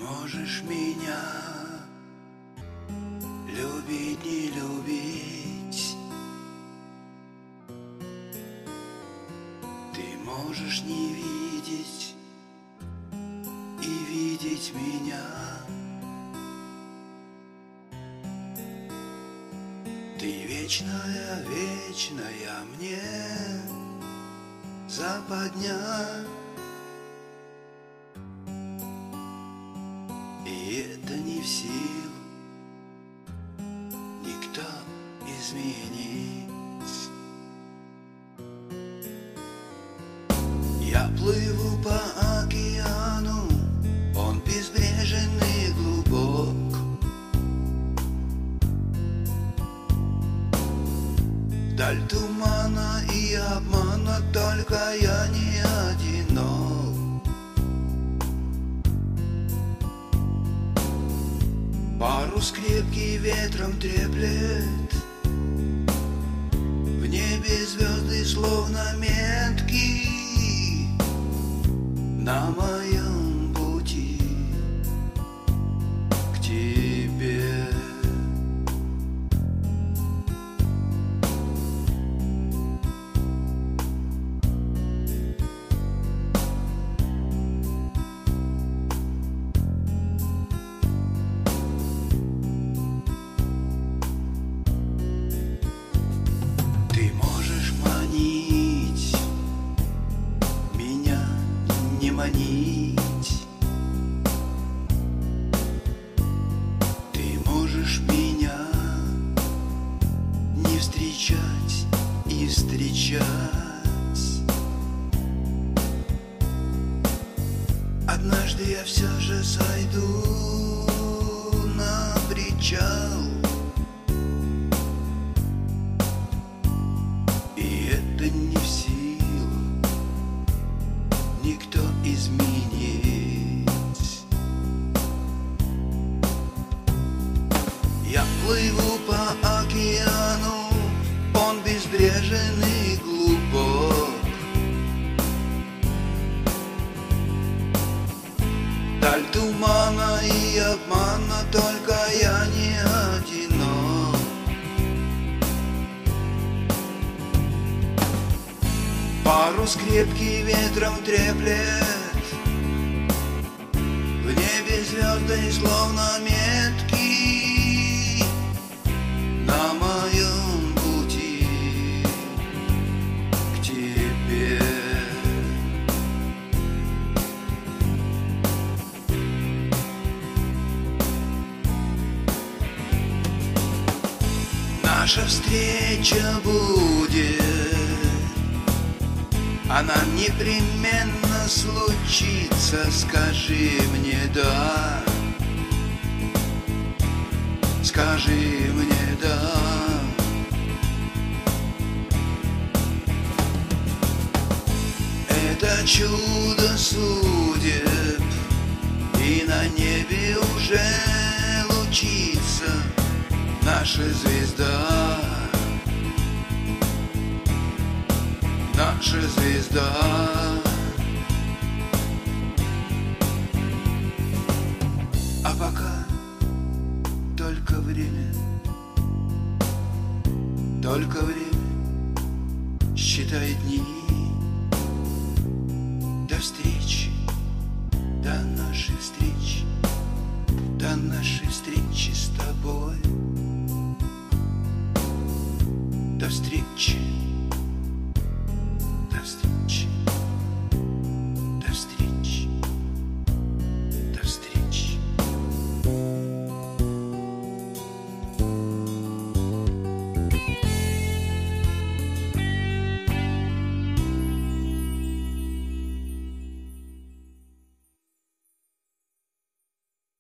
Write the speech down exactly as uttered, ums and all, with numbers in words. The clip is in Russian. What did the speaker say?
можешь меня любить, не любить. Ты можешь не видеть и видеть меня. Ты вечная, вечная мне западня. И это не в силу никто изменить. Я плыву по океану, он безбрежен и глубок. Вдаль тумана и обмана, только я не одинок. Парус крепкий ветром треплет, в небе звезды словно метки на моем пути к тебе. Ты можешь манить меня, не манить. Ты можешь меня не встречать и встречать. Однажды я все же сойду на причал, и это не в силу никто изменить. Я плыву по океану, он безбрежен и глубок. Даль тумана и обмана, только я не одинок. Парус крепкий ветром треплет, в небе звезды словно метки на моем пути к тебе. Наша встреча будет, она непременно случится, скажи мне да, скажи мне да. Это чудо судеб, и на небе уже лучится наша звезда, наша звезда. А пока только время, только время считай дни до встречи, до нашей встречи, до нашей встречи с тобой. До встречи.